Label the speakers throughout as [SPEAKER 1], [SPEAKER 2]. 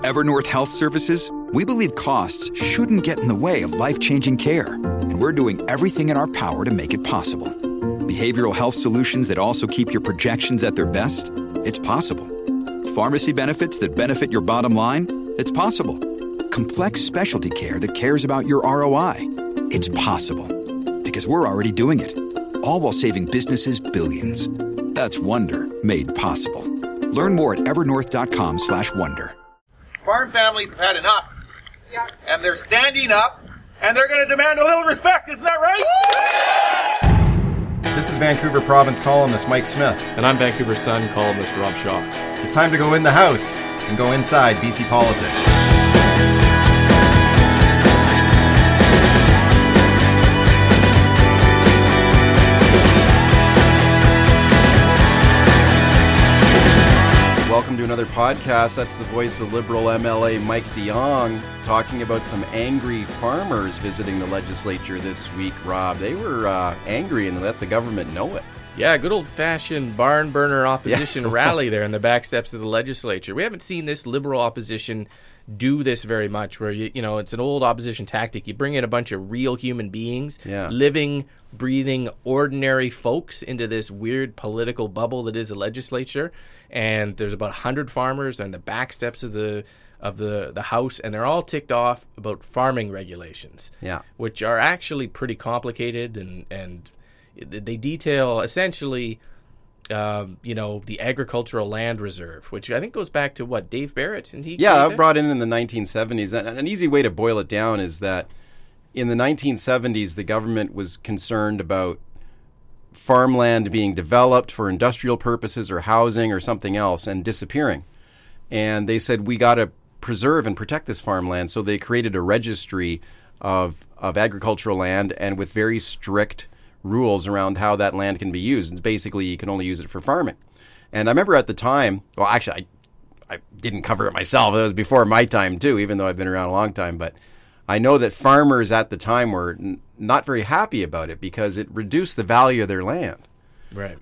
[SPEAKER 1] At Evernorth Health Services, we believe costs shouldn't get in the way of life-changing care, and we're doing everything in our power to make it possible. Behavioral health solutions that also keep your projections at their best? It's possible. Pharmacy benefits that benefit your bottom line? It's possible. Complex specialty care that cares about your ROI? It's possible. Because we're already doing it. All while saving businesses billions. That's Wonder made possible. Learn more at evernorth.com/wonder.
[SPEAKER 2] Farm families have had enough. Yeah. And they're standing up, and they're going to demand a little respect. Isn't that right?
[SPEAKER 3] This is Vancouver Province columnist Mike Smith.
[SPEAKER 4] And I'm Vancouver Sun columnist Rob Shaw.
[SPEAKER 3] It's time to go in the House and go inside BC politics. Welcome to another podcast. That's the voice of Liberal MLA Mike de Jong talking about some angry farmers visiting the legislature this week, Rob. They were angry and let the government know it.
[SPEAKER 4] Yeah, good old-fashioned barn burner opposition rally there in the back steps of the legislature. We haven't seen this Liberal opposition do this very much, where you know it's an old opposition tactic. You bring in a bunch of real human beings, living, breathing, ordinary folks into this weird political bubble that is a legislature. And there's about 100 farmers on the back steps of the House, and they're all ticked off about farming regulations, which are actually pretty complicated, and they detail essentially, the agricultural land reserve, which I think goes back to what, Dave Barrett? And
[SPEAKER 3] brought in the 1970s. And an easy way to boil it down is that in the 1970s, the government was concerned about farmland being developed for industrial purposes or housing or something else and disappearing. And they said, we got to preserve and protect this farmland. So they created a registry of agricultural land, and with very strict rules around how that land can be used. It's basically, you can only use it for farming. And I remember at the time, well, actually, I didn't cover it myself. It was before my time too, even though I've been around a long time. But I know that farmers at the time were not very happy about it because it reduced the value of their land.
[SPEAKER 4] Right.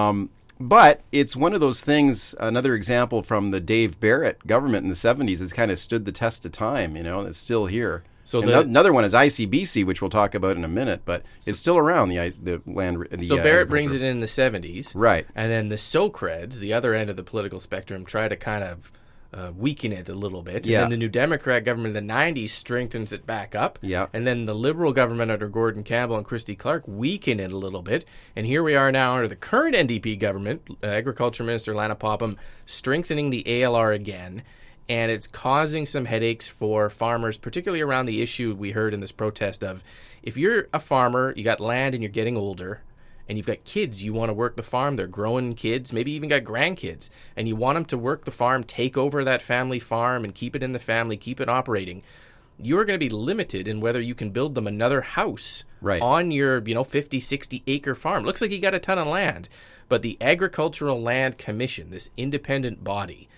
[SPEAKER 3] But it's one of those things, another example from the Dave Barrett government in the 70s has kind of stood the test of time, it's still here. So another one is ICBC, which we'll talk about in a minute, but it's still around, the land.
[SPEAKER 4] So Barrett brings it in the 70s.
[SPEAKER 3] Right.
[SPEAKER 4] And then the Socreds, the other end of the political spectrum, try to kind of weaken it a little bit. And then the New Democrat government in the 90s strengthens it back up.
[SPEAKER 3] Yeah.
[SPEAKER 4] And then the Liberal government under Gordon Campbell and Christy Clark weaken it a little bit. And here we are now under the current NDP government, Agriculture Minister Lana Popham, strengthening the ALR again. And it's causing some headaches for farmers, particularly around the issue we heard in this protest of, if you're a farmer, you got land and you're getting older, and you've got kids, you want to work the farm, they're growing kids, maybe even got grandkids, and you want them to work the farm, take over that family farm and keep it in the family, keep it operating, you're going to be limited in whether you can build them another house on your 50, 60 acre farm. Looks like you got a ton of land, but the Agricultural Land Commission, this independent body,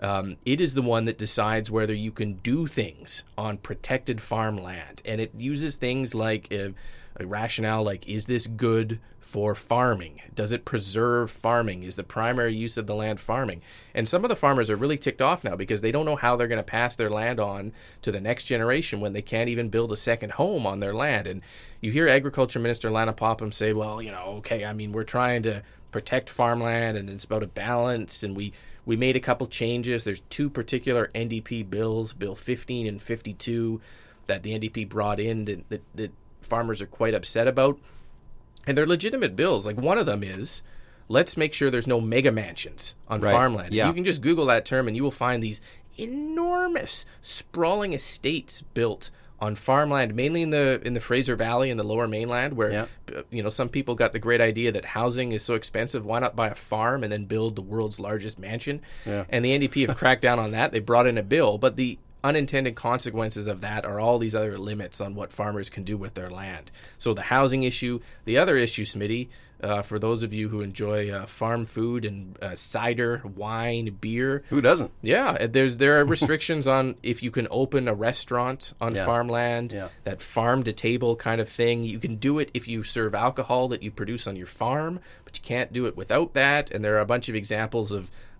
[SPEAKER 4] it is the one that decides whether you can do things on protected farmland. And it uses things like a rationale like, is this good for farming? Does it preserve farming? Is the primary use of the land farming? And some of the farmers are really ticked off now because they don't know how they're going to pass their land on to the next generation when they can't even build a second home on their land. And you hear Agriculture Minister Lana Popham say, well, we're trying to protect farmland and it's about a balance, and we made a couple changes. There's two particular NDP bills, Bill 15 and 52, that the NDP brought in that farmers are quite upset about. And they're legitimate bills. Like, one of them is, let's make sure there's no mega mansions on farmland. Yeah. You can just Google that term and you will find these enormous, sprawling estates built on farmland, mainly in the Fraser Valley in the Lower Mainland, where some people got the great idea that housing is so expensive, why not buy a farm and then build the world's largest mansion? Yeah. And the NDP have cracked down on that. They brought in a bill, but the unintended consequences of that are all these other limits on what farmers can do with their land. So the housing issue, the other issue, Smitty, for those of you who enjoy farm food and cider, wine, beer.
[SPEAKER 3] Who doesn't?
[SPEAKER 4] Yeah, there are restrictions on if you can open a restaurant on farmland, that farm-to-table kind of thing. You can do it if you serve alcohol that you produce on your farm, but you can't do it without that. And there are a bunch of examples of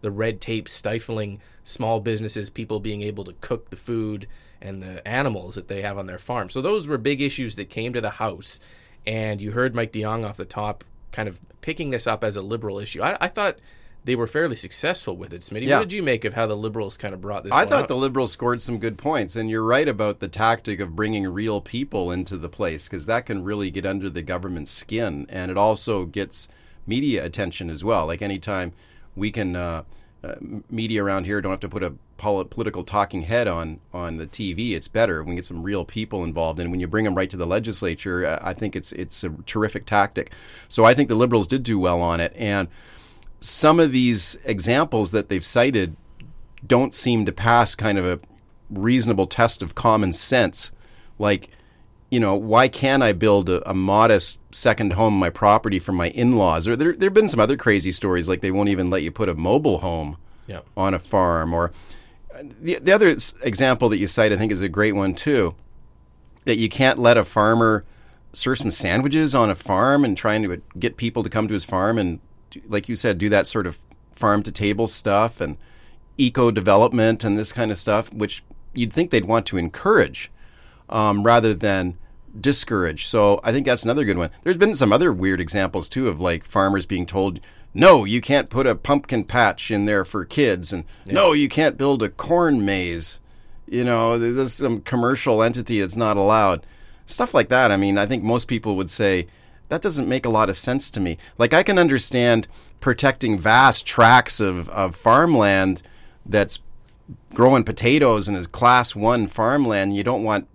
[SPEAKER 4] the red tape stifling small businesses, people being able to cook the food and the animals that they have on their farm. So those were big issues that came to the House. And you heard Mike de Jong off the top kind of picking this up as a Liberal issue. I thought they were fairly successful with it, Smitty.
[SPEAKER 3] Yeah.
[SPEAKER 4] What did you make of how the Liberals kind of brought this
[SPEAKER 3] I
[SPEAKER 4] one
[SPEAKER 3] thought
[SPEAKER 4] out?
[SPEAKER 3] the Liberals scored some good points, and you're right about the tactic of bringing real people into the place, because that can really get under the government's skin, and it also gets media attention as well. Like anytime we can, media around here don't have to put a political talking head on the TV. It's better when we get some real people involved, and when you bring them right to the legislature, I think it's a terrific tactic. So I think the Liberals did do well on it, and some of these examples that they've cited don't seem to pass kind of a reasonable test of common sense. Like, why can't I build a modest second home on my property for my in-laws? Or there have been some other crazy stories, like they won't even let you put a mobile home on a farm. Or the other example that you cite, I think, is a great one too, that you can't let a farmer serve some sandwiches on a farm and trying to get people to come to his farm and, like you said, do that sort of farm-to-table stuff and eco-development and this kind of stuff, which you'd think they'd want to encourage rather than discourage. So I think that's another good one. There's been some other weird examples, too, of like farmers being told, no, you can't put a pumpkin patch in there for kids, and no, you can't build a corn maze. There's some commercial entity that's not allowed. Stuff like that. I mean, I think most people would say, that doesn't make a lot of sense to me. Like, I can understand protecting vast tracts of farmland that's growing potatoes and is class 1 farmland. You don't want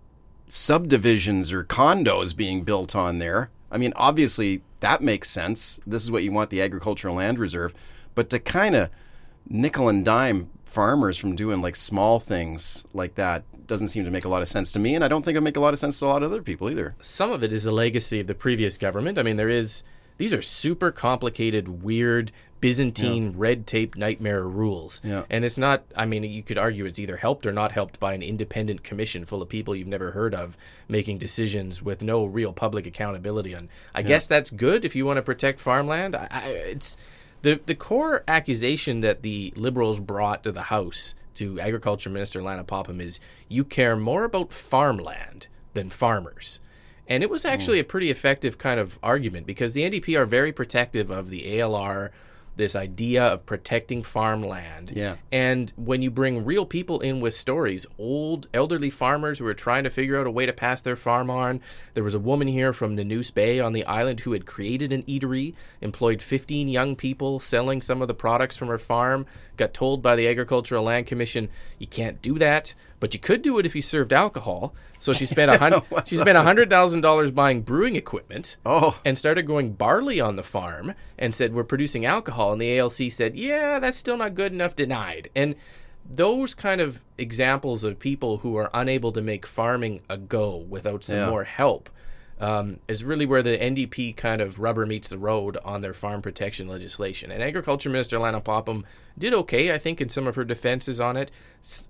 [SPEAKER 3] subdivisions or condos being built on there. I mean, obviously, that makes sense. This is what you want the agricultural land reserve. But to kind of nickel and dime farmers from doing like small things like that doesn't seem to make a lot of sense to me, and I don't think it would make a lot of sense to a lot of other people either.
[SPEAKER 4] Some of it is a legacy of the previous government. I mean, these are super complicated, weird, Byzantine red tape nightmare rules.
[SPEAKER 3] Yeah.
[SPEAKER 4] And it's not, I mean, you could argue it's either helped or not helped by an independent commission full of people you've never heard of making decisions with no real public accountability. And I guess that's good if you want to protect farmland. It's the core accusation that the Liberals brought to the House to Agriculture Minister Lana Popham is you care more about farmland than farmers. And it was actually a pretty effective kind of argument because the NDP are very protective of the ALR, this idea of protecting farmland.
[SPEAKER 3] Yeah.
[SPEAKER 4] And when you bring real people in with stories, old elderly farmers who are trying to figure out a way to pass their farm on. There was a woman here from Nanoose Bay on the island who had created an eatery, employed 15 young people selling some of the products from her farm, got told by the Agricultural Land Commission, you can't do that, but you could do it if you served alcohol. So she spent $100,000 buying brewing equipment and started growing barley on the farm and said, we're producing alcohol. And the ALC said, yeah, that's still not good enough, denied. And those kind of examples of people who are unable to make farming a go without some more help is really where the NDP kind of rubber meets the road on their farm protection legislation. And Agriculture Minister Lana Popham did okay, I think, in some of her defenses on it.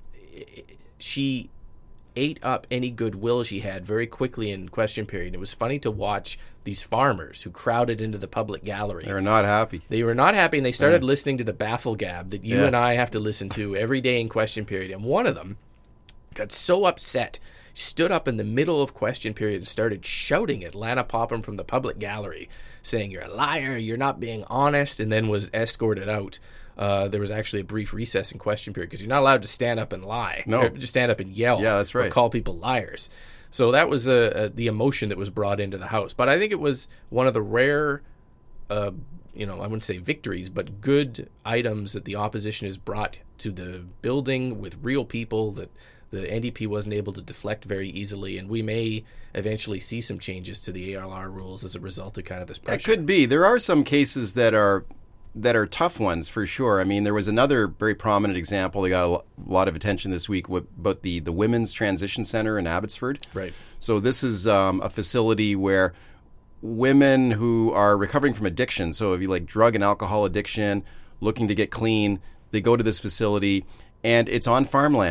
[SPEAKER 4] She ate up any goodwill she had very quickly in question period. It was funny to watch these farmers who crowded into the public gallery.
[SPEAKER 3] They were not happy.
[SPEAKER 4] They were not happy, and they started listening to the baffle gab that you and I have to listen to every day in question period. And one of them got so upset, stood up in the middle of question period and started shouting at Lana Popham from the public gallery, saying, you're a liar, you're not being honest, and then was escorted out. There was actually a brief recess in question period because you're not allowed to stand up and lie.
[SPEAKER 3] No.
[SPEAKER 4] Or just stand up and yell.
[SPEAKER 3] Yeah, that's right.
[SPEAKER 4] Or call people liars. So that was the emotion that was brought into the House. But I think it was one of the rare, I wouldn't say victories, but good items that the opposition has brought to the building with real people that the NDP wasn't able to deflect very easily. And we may eventually see some changes to the ALR rules as a result of kind of this pressure.
[SPEAKER 3] That could be. There are some cases that are tough ones for sure. I mean, there was another very prominent example that got a lot of attention this week about the Women's Transition Center in Abbotsford.
[SPEAKER 4] Right.
[SPEAKER 3] So this is a facility where women who are recovering from addiction, so if you like drug and alcohol addiction, looking to get clean, they go to this facility, and it's on farmland.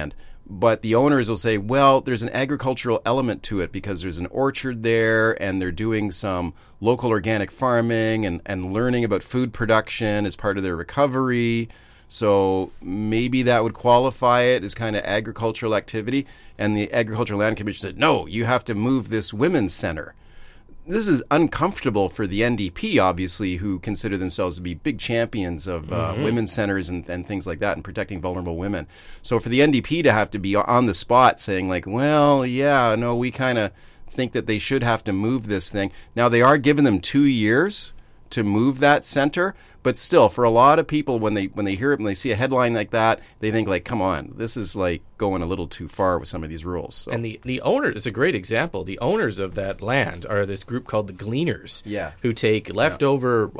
[SPEAKER 3] But the owners will say, well, there's an agricultural element to it because there's an orchard there and they're doing some local organic farming and learning about food production as part of their recovery. So maybe that would qualify it as kind of agricultural activity. And the Agricultural Land Commission said, no, you have to move this women's center. This is uncomfortable for the NDP, obviously, who consider themselves to be big champions of women's centers and things like that and protecting vulnerable women. So for the NDP to have to be on the spot saying like, well, yeah, no, we kind of think that they should have to move this thing. Now, they are giving them 2 years to move that center, but still, for a lot of people, when they hear it and they see a headline like that, they think like, come on, this is like going a little too far with some of these rules. So.
[SPEAKER 4] And the owner is a great example. The owners of that land are this group called the Gleaners, who take leftover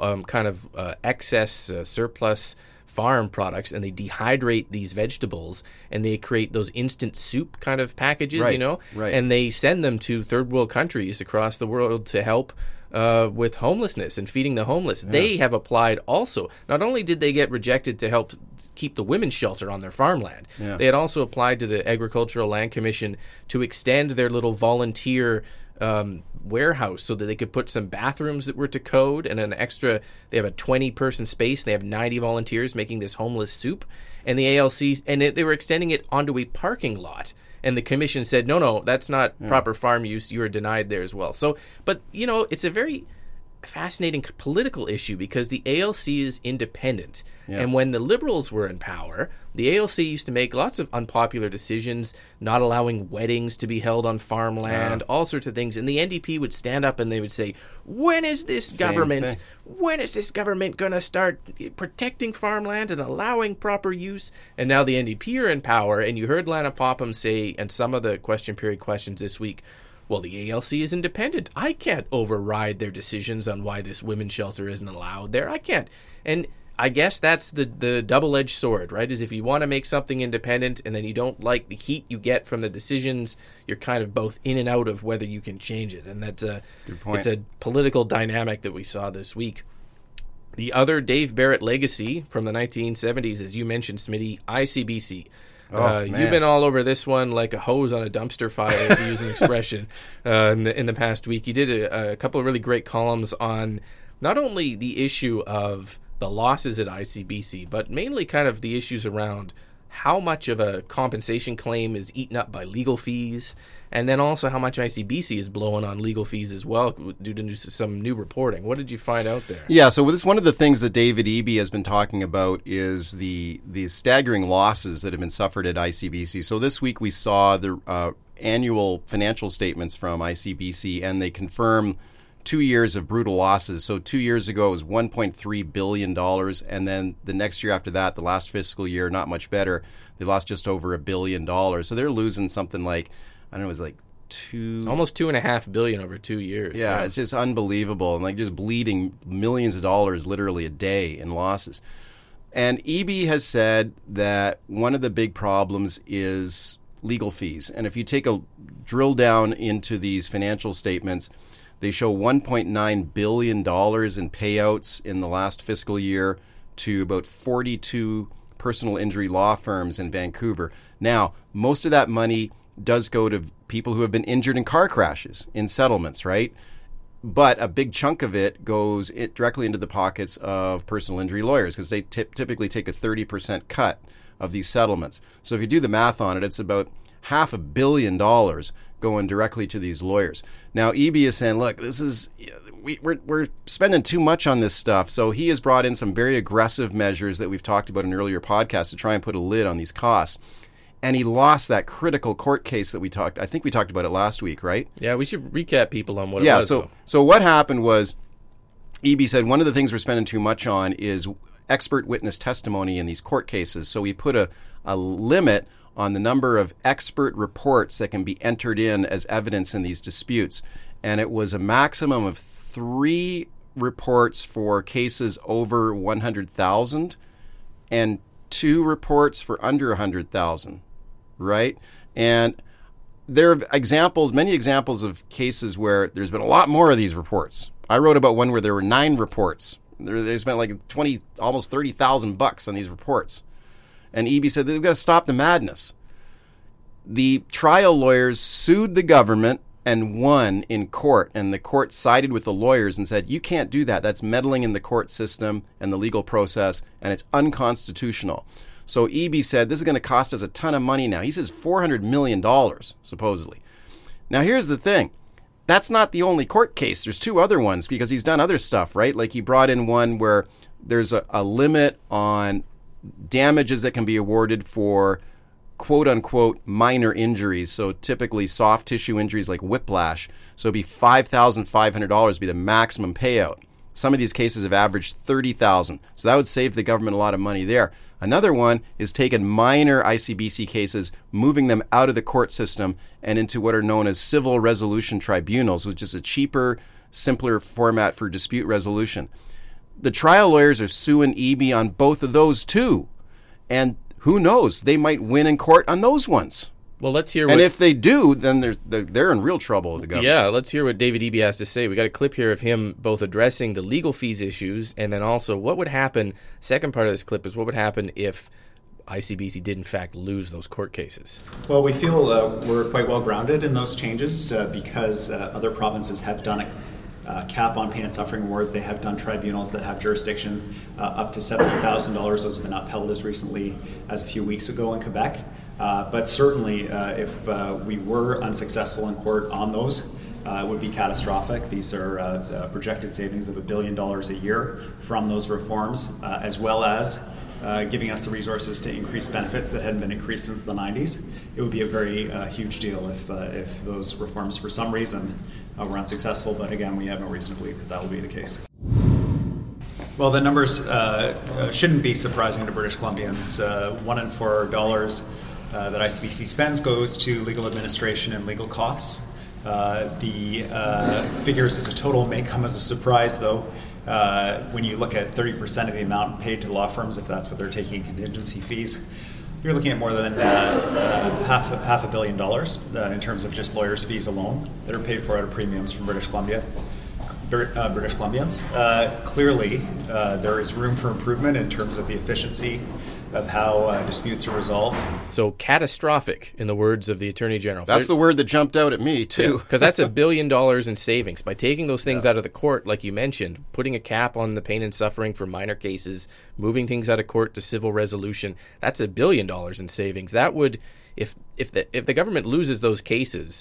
[SPEAKER 4] excess surplus farm products and they dehydrate these vegetables and they create those instant soup kind of packages, and they send them to third world countries across the world to help with homelessness and feeding the homeless. Yeah. They have applied also. Not only did they get rejected to help keep the women's shelter on their farmland, they had also applied to the Agricultural Land Commission to extend their little volunteer warehouse so that they could put some bathrooms that were to code and an extra. They have a 20-person space. And they have 90 volunteers making this homeless soup. And the ALC, and they were extending it onto a parking lot. And the commission said, no, that's not proper farm use. You are denied there as well. So, but, it's a very fascinating political issue because the ALC is independent. Yeah. And when the Liberals were in power, the ALC used to make lots of unpopular decisions, not allowing weddings to be held on farmland, all sorts of things. And the NDP would stand up and they would say, when is this government going to start protecting farmland and allowing proper use? And now the NDP are in power. And you heard Lana Popham say, and some of the question period questions this week, well, the ALC is independent. I can't override their decisions on why this women's shelter isn't allowed there. I can't. And I guess that's the double-edged sword, right? Is if you want to make something independent and then you don't like the heat you get from the decisions, you're kind of both in and out of whether you can change it. And that's it's a political dynamic that we saw this week. The other Dave Barrett legacy from the 1970s, as you mentioned, Smitty, ICBC. You've been all over this one like a hose on a dumpster fire, to use an expression, in the past week. You did a couple of really great columns on not only the issue of the losses at ICBC, but mainly kind of the issues around how much of a compensation claim is eaten up by legal fees, and then also how much ICBC is blowing on legal fees as well due to some new reporting. What did you find out there? Yeah, so this one of the things that David Eby has been talking about is the staggering losses that have been suffered at ICBC. So this week we saw the annual financial statements from ICBC, and they confirm 2 years of brutal losses. So 2 years ago it was $1.3 billion, and then the next year after that, the last fiscal year, not much better, they lost just over $1 billion. So they're losing something like, I don't know, it was like almost $2.5 billion over 2 years. Yeah, it's just unbelievable, and like just bleeding millions of dollars literally a day in losses. And Eby has said that one of the big problems is legal fees. And if you take a drill down into these financial statements, they show $1.9 billion in payouts in the last fiscal year to about 42 personal injury law firms in Vancouver. Now, most of that money does go to people who have been injured in car crashes, in settlements, right? But a big chunk of it goes directly into the pockets of personal injury lawyers because they typically take a 30% cut of these settlements. So if you do the math on it, it's about $500 million going directly to these lawyers. Now, Eby is saying, look, this is we're spending too much on this stuff. So he has brought in some very aggressive measures that we've talked about in earlier podcasts to try and put a lid on these costs. And he lost that critical court case that I think we talked about it last week, right? Yeah, we should recap people on what it was. So what happened was Eby said one of the things we're spending too much on is expert witness testimony in these court cases. So we put a limit on the number of expert reports that can be entered in as evidence in these disputes. And it was a maximum of 3 reports for cases over 100,000 and 2 reports for under 100,000, right? And there are many examples of cases where there's been a lot more of these reports. I wrote about one where there were 9 reports. They spent like almost $30,000 on these reports. And Eby said they've got to stop the madness.
[SPEAKER 3] The trial lawyers sued the government and won in court, and the court sided with the lawyers and said, you can't do that. That's meddling in the court system and the legal process, and it's unconstitutional. So Eby said, this is going to cost us a ton of money now. He says $400 million, supposedly. Now, here's the thing. That's not the only court case. There's two other ones because he's done other stuff, right? Like he brought in one where there's a limit on damages that can be awarded for quote-unquote minor injuries. So typically soft tissue injuries like whiplash. So it'd be $5,500 be the maximum payout. Some of these cases have averaged $30,000. So that would save the government a lot of money there. Another one is taking minor ICBC cases, moving them out of the court system and into what are known as civil resolution tribunals, which is a cheaper, simpler format for dispute resolution. The trial lawyers are suing Eby on both of those too. And who knows? They might win in court on those ones.
[SPEAKER 4] Well, let's hear.
[SPEAKER 3] And if they do, then they're in real trouble with the government.
[SPEAKER 4] Yeah, let's hear what David Eby has to say. We got a clip here of him both addressing the legal fees issues and then also what would happen. Second part of this clip is what would happen if ICBC did in fact lose those court cases.
[SPEAKER 5] Well, we feel we're quite well grounded in those changes because other provinces have done a cap on pain and suffering awards. They have done tribunals that have jurisdiction up to $70,000. Those have been upheld as recently as a few weeks ago in Quebec. But certainly, if we were unsuccessful in court on those, it would be catastrophic. These are projected savings of $1 billion a year from those reforms, as well as giving us the resources to increase benefits that hadn't been increased since the 90s. It would be a very huge deal if those reforms, for some reason, were unsuccessful. But again, we have no reason to believe that that will be the case. Well, the numbers shouldn't be surprising to British Columbians. $1 in $4 that ICBC spends goes to legal administration and legal costs. The figures as a total may come as a surprise, though. When you look at 30% of the amount paid to law firms, if that's what they're taking in contingency fees, you're looking at more than half $1 billion in terms of just lawyers' fees alone that are paid for out of premiums from British Columbia. British Columbians. Clearly, there is room for improvement in terms of the efficiency of how disputes are resolved.
[SPEAKER 4] So catastrophic, in the words of the Attorney General.
[SPEAKER 3] That's the word that jumped out at me, too.
[SPEAKER 4] Because that's $1 billion in savings. By taking those things out of the court, like you mentioned, putting a cap on the pain and suffering for minor cases, moving things out of court to civil resolution, that's $1 billion in savings. That would, if the government loses those cases,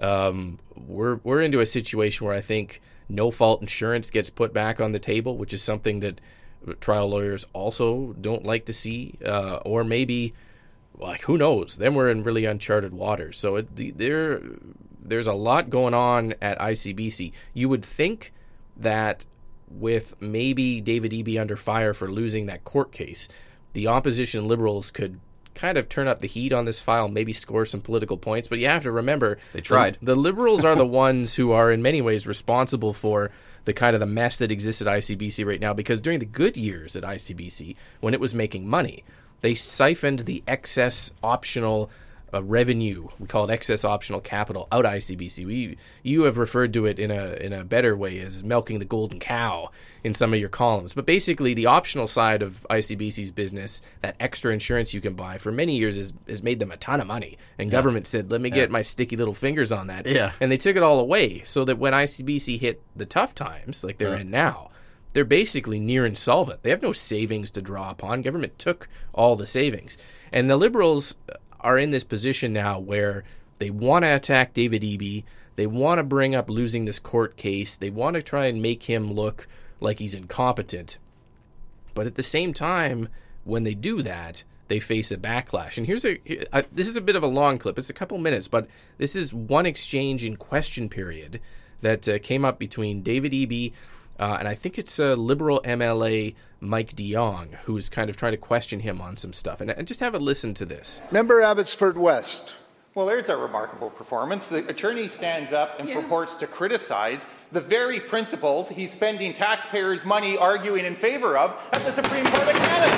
[SPEAKER 4] we're into a situation where I think no-fault insurance gets put back on the table, which is something that trial lawyers also don't like to see, or maybe, like, who knows? Then we're in really uncharted waters. So there's a lot going on at ICBC. You would think that with maybe David Eby under fire for losing that court case, the opposition Liberals could kind of turn up the heat on this file, maybe score some political points. But you have to remember,
[SPEAKER 3] they tried.
[SPEAKER 4] The Liberals are the ones who are in many ways responsible for the kind of the mess that exists at ICBC right now, because during the good years at ICBC, when it was making money, they siphoned the excess optional revenue, we call it excess optional capital, out of ICBC. You have referred to it in a better way as milking the golden cow in some of your columns. But basically, the optional side of ICBC's business, that extra insurance you can buy, for many years has made them a ton of money. And government said, let me get my sticky little fingers on that.
[SPEAKER 3] Yeah.
[SPEAKER 4] And they took it all away, so that when ICBC hit the tough times, like they're in now, they're basically near insolvent. They have no savings to draw upon. Government took all the savings. And the Liberals are in this position now where they want to attack David Eby. They want to bring up losing this court case. They want to try and make him look like he's incompetent. But at the same time, when they do that, they face a backlash. And this is a bit of a long clip. It's a couple minutes, but this is one exchange in question period that came up between David Eby and I think it's a Liberal MLA, Mike de Jong, who's kind of trying to question him on some stuff. And just have a listen to this.
[SPEAKER 6] Member Abbotsford West.
[SPEAKER 2] Well, there's a remarkable performance. The attorney stands up and purports to criticize the very principles he's spending taxpayers' money arguing in favor of at the Supreme Court of Canada.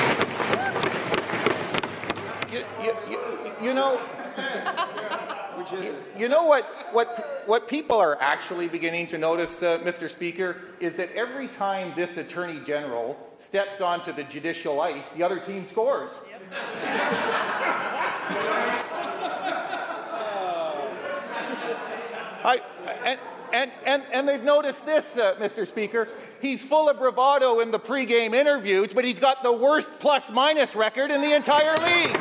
[SPEAKER 2] You know, You know what people are actually beginning to notice, Mr. Speaker, is that every time this Attorney General steps onto the judicial ice, the other team scores. And they've noticed this, Mr. Speaker. He's full of bravado in the pregame interviews, but he's got the worst plus-minus record in the entire league.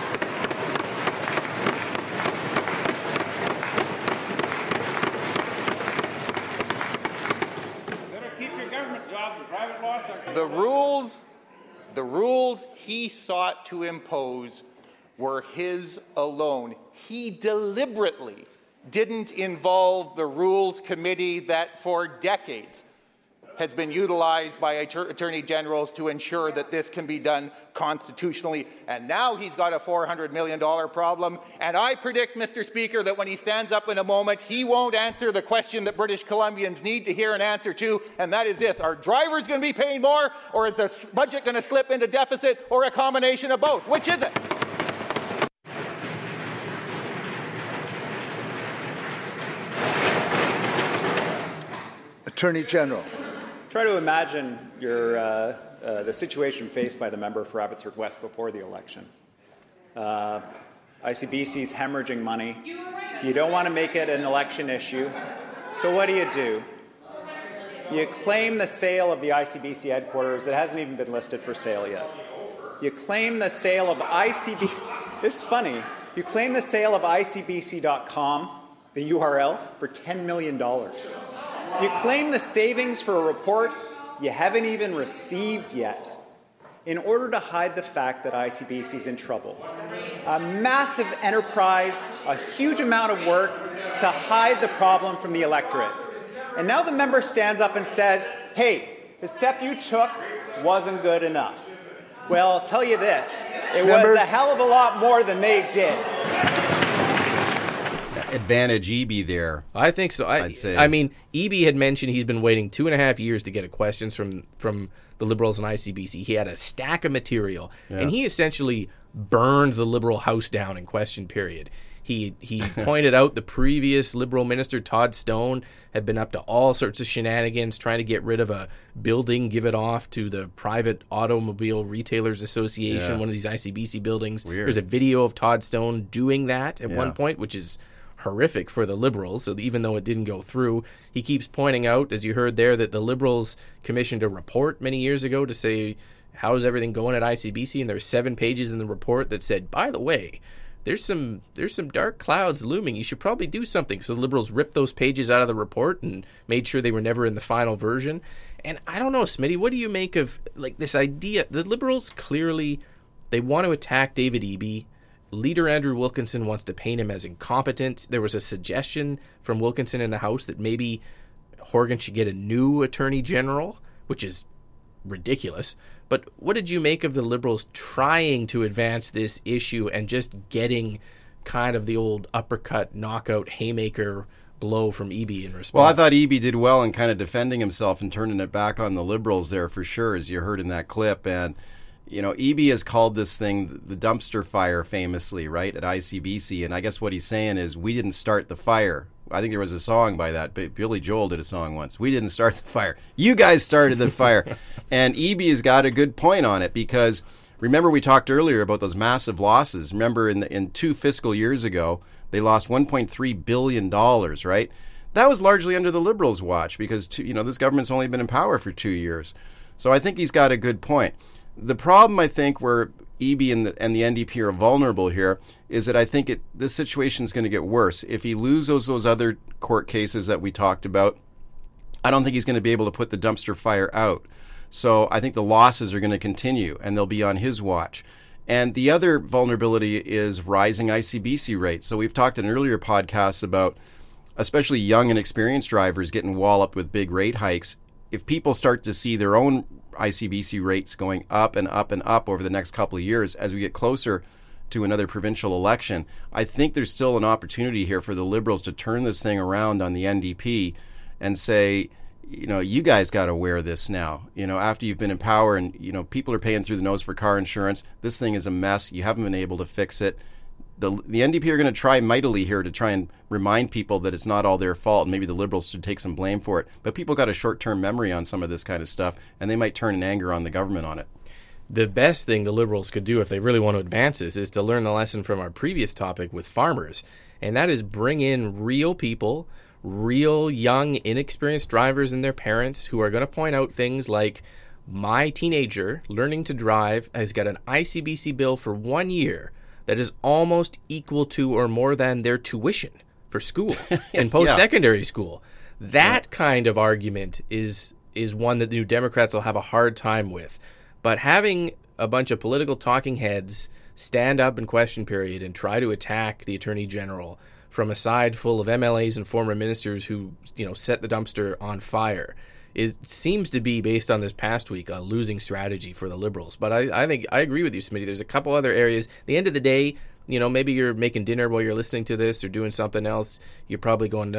[SPEAKER 7] Better keep your government job, the private law sector.
[SPEAKER 2] The rules he sought to impose were his alone. He deliberately didn't involve the Rules Committee that for decades has been utilized by attorney generals to ensure that this can be done constitutionally. And now he's got a $400 million problem. And I predict, Mr. Speaker, that when he stands up in a moment, he won't answer the question that British Columbians need to hear an answer to, and that is this: are drivers going to be paying more, or is the budget going to slip into deficit, or a combination of both? Which is it?
[SPEAKER 6] Attorney General.
[SPEAKER 5] Try to imagine the situation faced by the member for Abbotsford West before the election. ICBC's hemorrhaging money. You don't want to make it an election issue. So what do? You claim the sale of the ICBC headquarters. It hasn't even been listed for sale yet. You claim the sale of ICBC. This is funny. You claim the sale of ICBC.com, the URL, for $10 million. You claim the savings for a report you haven't even received yet in order to hide the fact that ICBC is in trouble. A massive enterprise, a huge amount of work to hide the problem from the electorate. And now the member stands up and says, hey, the step you took wasn't good enough. Well, I'll tell you this, it was a hell of a lot more than they did.
[SPEAKER 3] Advantage Eby there.
[SPEAKER 4] I think so. I'd say. I mean, Eby had mentioned he's been waiting 2.5 years to get questions from the Liberals and ICBC. He had a stack of material, and he essentially burned the Liberal House down in question period. He pointed out the previous Liberal minister, Todd Stone, had been up to all sorts of shenanigans trying to get rid of a building, give it off to the Private Automobile Retailers Association, one of these ICBC buildings.
[SPEAKER 3] Weird.
[SPEAKER 4] There's a video of Todd Stone doing that at one point, which is horrific for the Liberals. So even though it didn't go through, he keeps pointing out, as you heard there, that the Liberals commissioned a report many years ago to say, how's everything going at ICBC? And there's 7 pages in the report that said, by the way, there's some dark clouds looming. You should probably do something. So the Liberals ripped those pages out of the report and made sure they were never in the final version. And I don't know, Smitty, what do you make of like this idea? The Liberals clearly, they want to attack David Eby. Leader Andrew Wilkinson wants to paint him as incompetent. There was a suggestion from Wilkinson in the House that maybe Horgan should get a new Attorney General, which is ridiculous. But what did you make of the Liberals trying to advance this issue and just getting kind of the old uppercut, knockout, haymaker blow from Eby in response?
[SPEAKER 3] Well, I thought Eby did well in kind of defending himself and turning it back on the Liberals there for sure, as you heard in that clip. And you know, Eby has called this thing the dumpster fire famously, right, at ICBC. And I guess what he's saying is we didn't start the fire. I think there was a song by that. Billy Joel did a song once. We didn't start the fire. You guys started the fire. And Eby has got a good point on it because remember we talked earlier about those massive losses. Remember in 2 fiscal years ago, they lost $1.3 billion, right? That was largely under the Liberals' watch because, this government's only been in power for 2 years. So I think he's got a good point. The problem, I think, where Eby and the NDP are vulnerable here is that I think this situation is going to get worse. If he loses those other court cases that we talked about, I don't think he's going to be able to put the dumpster fire out. So I think the losses are going to continue, and they'll be on his watch. And the other vulnerability is rising ICBC rates. So we've talked in earlier podcasts about especially young and experienced drivers getting walloped with big rate hikes. If people start to see their own ICBC rates going up and up and up over the next couple of years as we get closer to another provincial election, I think there's still an opportunity here for the Liberals to turn this thing around on the NDP and say, you guys got to wear this now. After you've been in power and, people are paying through the nose for car insurance, this thing is a mess. You haven't been able to fix it. the NDP are going to try mightily here to try and remind people that it's not all their fault, and maybe the Liberals should take some blame for it. But people got a short-term memory on some of this kind of stuff, and they might turn in anger on the government on it.
[SPEAKER 4] The best thing the Liberals could do if they really want to advance this is to learn the lesson from our previous topic with farmers, and that is bring in real people, real young, inexperienced drivers and their parents who are going to point out things like, my teenager learning to drive has got an ICBC bill for 1 year that is almost equal to or more than their tuition for school in post-secondary school. That kind of argument is one that the New Democrats will have a hard time with. But having a bunch of political talking heads stand up in question period and try to attack the Attorney General from a side full of MLAs and former ministers who, set the dumpster on fire, it seems to be, based on this past week, a losing strategy for the Liberals. But I think I agree with you, Smitty. There's a couple other areas. At the end of the day, maybe you're making dinner while you're listening to this or doing something else. You're probably going,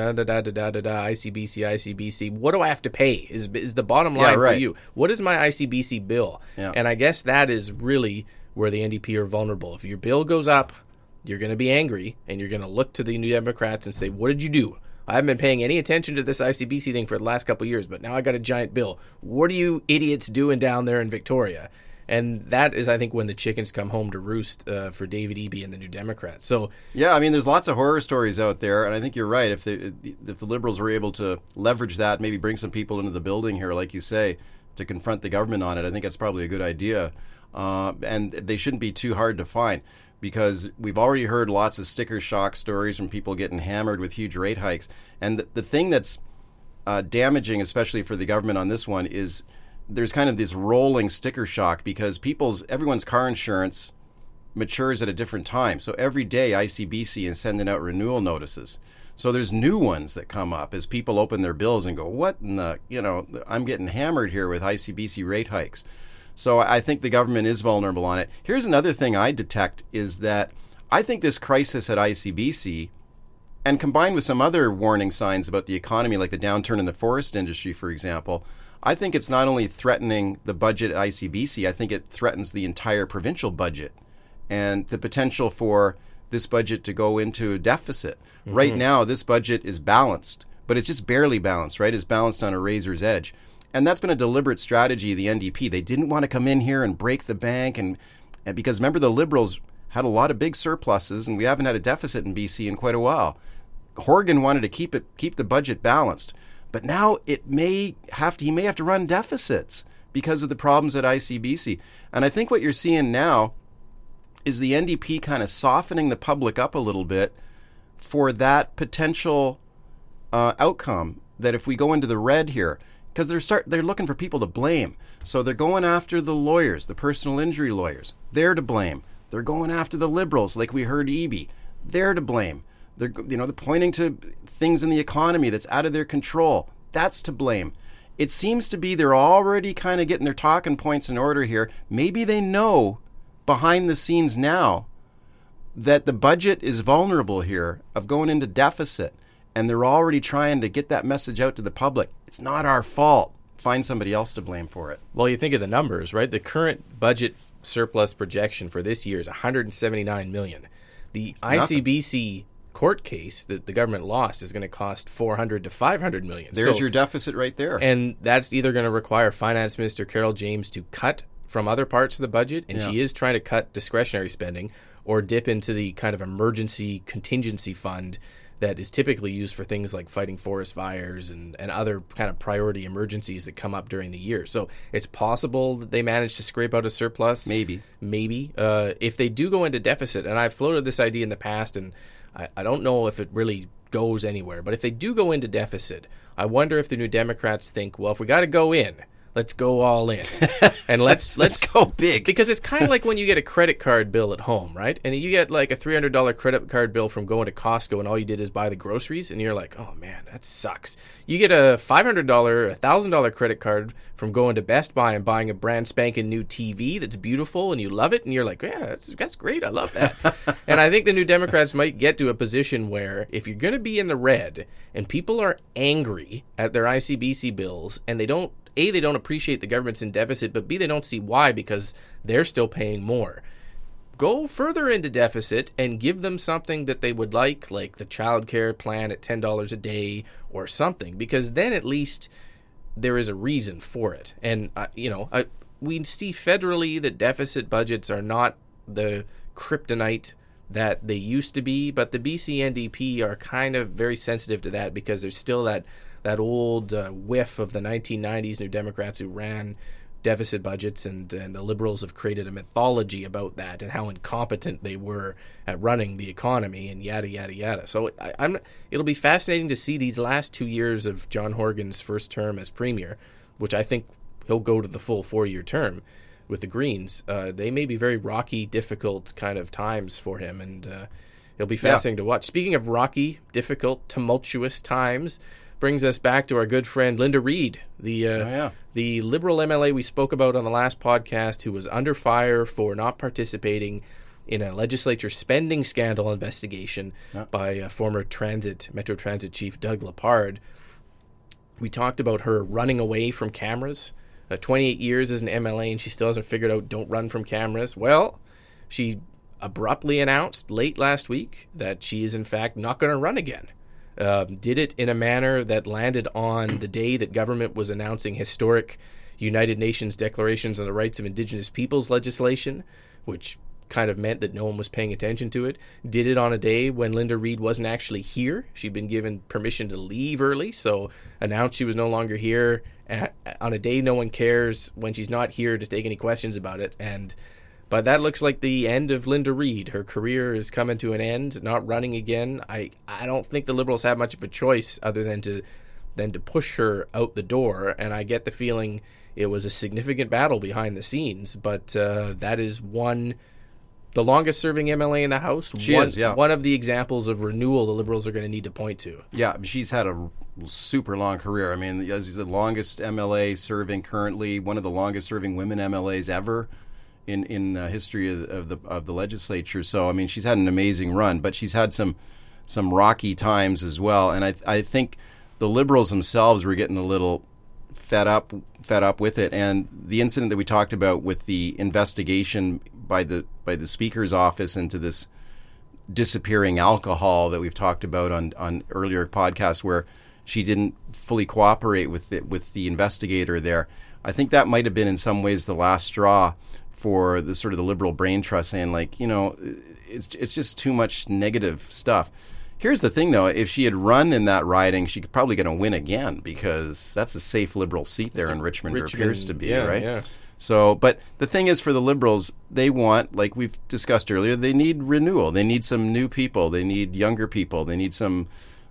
[SPEAKER 4] ICBC. What do I have to pay is the bottom line for you. What is my ICBC bill? Yeah. And I guess that is really where the NDP are vulnerable. If your bill goes up, you're going to be angry, and you're going to look to the New Democrats and say, what did you do? I haven't been paying any attention to this ICBC thing for the last couple of years, but now I got a giant bill. What are you idiots doing down there in Victoria? And that is, I think, when the chickens come home to roost for David Eby and the New Democrats. So,
[SPEAKER 3] yeah, I mean, there's lots of horror stories out there, and I think you're right. If the Liberals were able to leverage that, maybe bring some people into the building here, like you say, to confront the government on it, I think that's probably a good idea. And they shouldn't be too hard to find, because we've already heard lots of sticker shock stories from people getting hammered with huge rate hikes. And the thing that's damaging, especially for the government on this one, is there's kind of this rolling sticker shock, because everyone's car insurance matures at a different time. So every day ICBC is sending out renewal notices. So there's new ones that come up as people open their bills and go, what in the, I'm getting hammered here with ICBC rate hikes. So I think the government is vulnerable on it. Here's another thing I detect is that I think this crisis at ICBC, and combined with some other warning signs about the economy, like the downturn in the forest industry, for example, I think it's not only threatening the budget at ICBC, I think it threatens the entire provincial budget and the potential for this budget to go into a deficit. Mm-hmm. Right now, this budget is balanced, but it's just barely balanced, right? It's balanced on a razor's edge. And that's been a deliberate strategy of the NDP. They didn't want to come in here and break the bank, and because remember, the Liberals had a lot of big surpluses, and we haven't had a deficit in BC in quite a while. Horgan wanted to keep the budget balanced, but now he may have to run deficits because of the problems at ICBC. And I think what you're seeing now is the NDP kind of softening the public up a little bit for that potential outcome, that if we go into the red here, because they're looking for people to blame. So they're going after the lawyers, the personal injury lawyers. They're to blame. They're going after the Liberals, like we heard Eby. They're to blame. They're pointing to things in the economy that's out of their control. That's to blame. It seems to be they're already kind of getting their talking points in order here. Maybe they know behind the scenes now that the budget is vulnerable here of going into deficit. And they're already trying to get that message out to the public. It's not our fault. Find somebody else to blame for it.
[SPEAKER 4] Well, you think of the numbers, right? The current budget surplus projection for this year is $179 million. The ICBC court case that the government lost is going to cost $400 to $500 million.
[SPEAKER 3] There's your deficit right there.
[SPEAKER 4] And that's either going to require Finance Minister Carol James to cut from other parts of the budget, and she is trying to cut discretionary spending, or dip into the kind of emergency contingency fund that is typically used for things like fighting forest fires and other kind of priority emergencies that come up during the year. So it's possible that they manage to scrape out a surplus.
[SPEAKER 3] Maybe.
[SPEAKER 4] If they do go into deficit, and I've floated this idea in the past, and I don't know if it really goes anywhere, but if they do go into deficit, I wonder if the New Democrats think, well, if we got to go in, let's go all in, and let's
[SPEAKER 3] go big.
[SPEAKER 4] Because it's kind of like when you get a credit card bill at home, right? And you get like a $300 credit card bill from going to Costco, and all you did is buy the groceries, and you're like, oh man, that sucks. You get a $500, $1,000 credit card from going to Best Buy and buying a brand spanking new TV that's beautiful, and you love it, and you're like, yeah, that's great, I love that. And I think the New Democrats might get to a position where if you're going to be in the red and people are angry at their ICBC bills, and they don't appreciate the government's in deficit, but B, they don't see why, because they're still paying more. go further into deficit and give them something that they would like the child care plan at $10 a day or something, because then at least there is a reason for it. And, we see federally that deficit budgets are not the kryptonite that they used to be, but the BC NDP are kind of very sensitive to that because there's still that old whiff of the 1990s New Democrats who ran deficit budgets, and the Liberals have created a mythology about that and how incompetent they were at running the economy and yada, yada, yada. So it'll be fascinating to see these last 2 years of John Horgan's first term as Premier, which I think he'll go to the full 4-year term with the Greens. They may be very rocky, difficult kind of times for him, and it'll be fascinating to watch. Speaking of rocky, difficult, tumultuous times, brings us back to our good friend Linda Reid, the Liberal MLA we spoke about on the last podcast, who was under fire for not participating in a legislature spending scandal investigation by former Metro Transit Chief Doug Lepard. We talked about her running away from cameras. 28 years as an MLA, and she still hasn't figured out don't run from cameras. Well, she abruptly announced late last week that she is in fact not going to run again. Did it in a manner that landed on the day that government was announcing historic United Nations declarations on the rights of Indigenous peoples legislation, which kind of meant that no one was paying attention to it. Did it on a day when Linda Reid wasn't actually here. She'd been given permission to leave early, so announced she was no longer here on a day no one cares when she's not here to take any questions about it. But that looks like the end of Linda Reid. Her career is coming to an end, not running again. I don't think the Liberals have much of a choice other than to push her out the door, and I get the feeling it was a significant battle behind the scenes, but that is the longest-serving MLA in the House. One of the examples of renewal the Liberals are going to need to point to.
[SPEAKER 3] Yeah, she's had a super long career. I mean, she's the longest MLA serving currently, one of the longest-serving women MLAs ever in history of the legislature. So, I mean, she's had an amazing run, but she's had some rocky times as well. And I think the Liberals themselves were getting a little fed up with it. And the incident that we talked about with the investigation by the Speaker's office into this disappearing alcohol that we've talked about on earlier podcasts, where she didn't fully cooperate with the investigator there. I think that might have been in some ways the last straw for the sort of the Liberal brain trust, saying it's just too much negative stuff. Here's the thing, though. If she had run in that riding, she could probably going to win again, because that's a safe Liberal seat there in Richmond, or appears to be, right? Yeah. So, but the thing is, for the Liberals, they want, like we've discussed earlier, they need renewal. They need some new people. They need younger people. They need some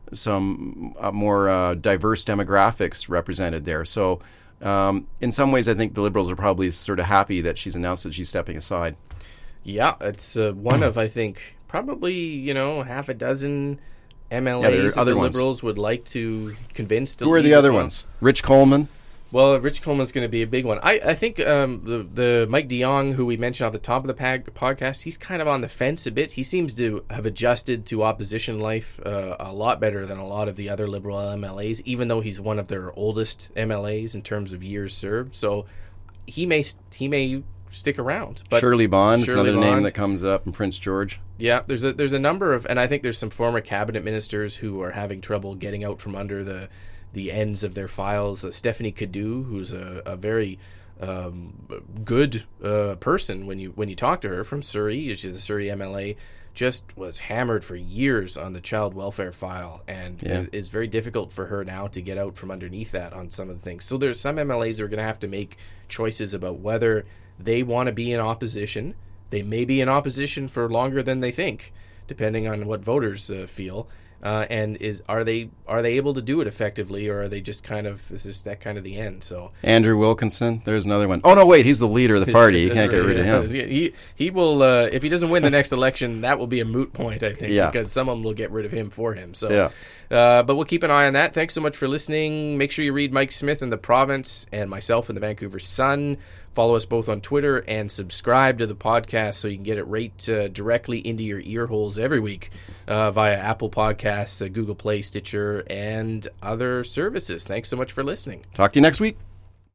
[SPEAKER 3] more diverse demographics represented there. So, in some ways, I think the Liberals are probably sort of happy that she's announced that she's stepping aside. Yeah,
[SPEAKER 4] it's one of, I think, probably, half a dozen MLAs that the Liberals would like to convince to leave.
[SPEAKER 3] Who are the other ones? Rich Coleman?
[SPEAKER 4] Well, Rich Coleman's going to be a big one. I think the Mike de Jong, who we mentioned off the top of the podcast, he's kind of on the fence a bit. He seems to have adjusted to opposition life a lot better than a lot of the other Liberal MLAs, even though he's one of their oldest MLAs in terms of years served. So he may stick around. But
[SPEAKER 3] Shirley Bond is another name that comes up in Prince George.
[SPEAKER 4] Yeah, there's a number of, and I think there's some former cabinet ministers who are having trouble getting out from under the ends of their files. Stephanie Cadieux, who's a very good person when you talk to her, from Surrey. She's a Surrey MLA. Just was hammered for years on the child welfare file, and it is very difficult for her now to get out from underneath that on some of the things. So there's some MLAs who are going to have to make choices about whether they want to be in opposition. They may be in opposition for longer than they think, depending on what voters feel. And are they able to do it effectively, or are they just is this that kind of the end? So
[SPEAKER 3] Andrew Wilkinson, there's another one. Oh no, wait, he's the leader of the party. You can't get rid of him.
[SPEAKER 4] He will if he doesn't win the next election, that will be a moot point, I think, because someone will get rid of him for him. So, but we'll keep an eye on that. Thanks so much for listening. Make sure you read Mike Smith in The Province and myself in the Vancouver Sun. Follow us both on Twitter and subscribe to the podcast so you can get it right directly into your ear holes every week via Apple Podcasts, Google Play, Stitcher, and other services. Thanks so much for listening.
[SPEAKER 3] Talk to you next week.